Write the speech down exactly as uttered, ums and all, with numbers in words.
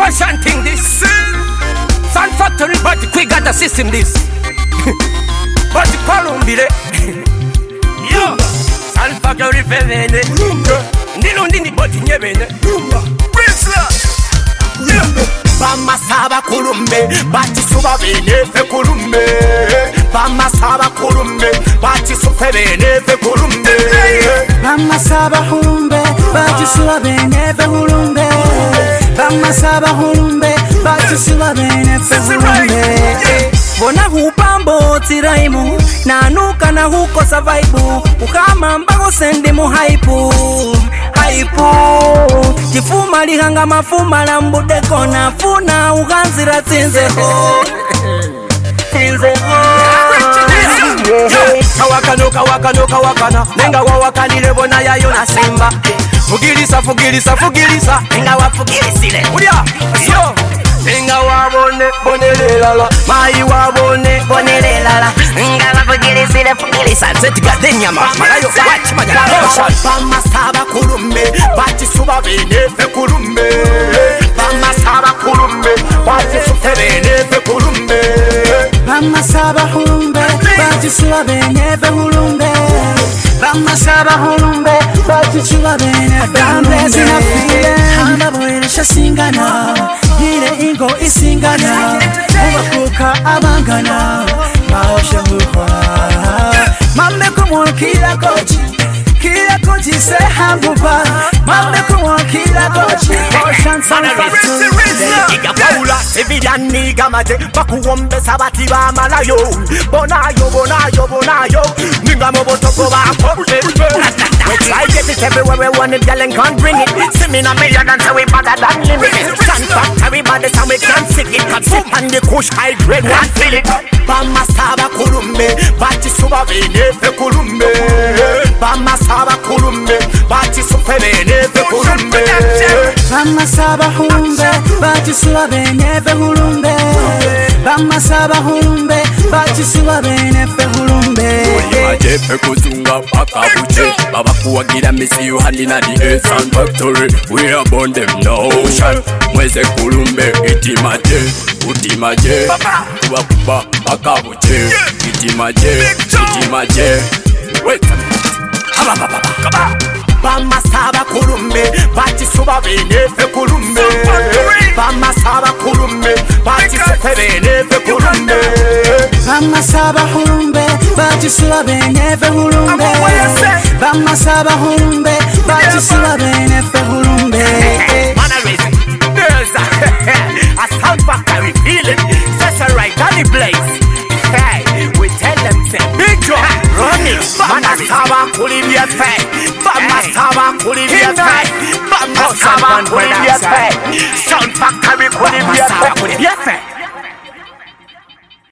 Ocean thing this. Sun factory, but we got the system this. But the Columbia. Yo, Sun factory femene. Nilo ndini boti nyebene. Bama saba kulumbe, bati suba bene fe kulumbe. Bama saba kulumbe, bati sufe bene fe kulumbe. Bama saba kulumbe, bati suba bene fe kulumbe. Bama saba kulumbe, bati suba bene fe kulumbe. Bona hupambo tiraimu, nanuka na huko savaibu. Ukama mbago sendi mu haipu, haipu. Jifuma lihanga mafuma la mbude kona funa uganzira tinzeho. Tinzeho. Kawakano kawakano kawakana nenga wawakanile bona yayo na simba. Fugilisa fugilisa fugilisa nenga wafugilisile. Ulia yo nenga wabone bonelelala mai wabone bonelelala nenga wafugilisile fugilisa zetika denyama malayo wati manya. Bama saba kulumbe bati suba bene fe kulumbe. Bama saba kulumbe bati suba bene fe kulumbe. Bama saba kulumbe bati suba bene fe kulumbe. Bama saba kulumbe bati suba bene fe kulumbe. Hana boy shasingana hile ingo isingana ubakuka abangana maosha mukwa mame kumwa kila kochi kila kochi se hangupa mame kumwa kila kochi Ocean Sun Factory Iga paula civilian niga mate bakuombe sabati ba malayo bonayo bonayo bonayo ninga mobotoko bako. We try get it everywhere we want it, girl and can't bring it. See me na million and say we better than limit. Sun factory body so we can't sick it. Sit and the kush high grade one feel it. Bama saba kulumbe, bati suba bene fe kulumbe. Bama saba kulumbe, bati suba bene fe kulumbe. Bama saba kulumbe, bati suba bene fe kulumbe. Bama saba kulumbe, bati suba bene fe kulumbe. Maje fe kuzunga paka buche baba kuwagira misi you handi na the Sun Factory. We are born them no ocean. Mweze kulumbe iti maje, uti maje kuwa kuba paka buche. Iti maje, iti maje. Wait Haba baba baba Bama saba kulumbe, bati suba bene fe kulumbe. Bama saba kulumbe, bati suba bene fe kulumbe. Bama saba kulumbe, bati suba bene fe kulumbe. Bama saba kulumbe, bati suba bene fe kulumbe. Man a raising girls, a Sun Factory feeling. That's a right on the place. Hey, we tell them say big job, run it. Bama saba kulibia fe, Bama saba kulibia fe, Bama saba kulibia fe, Sun Factory kulibia fe.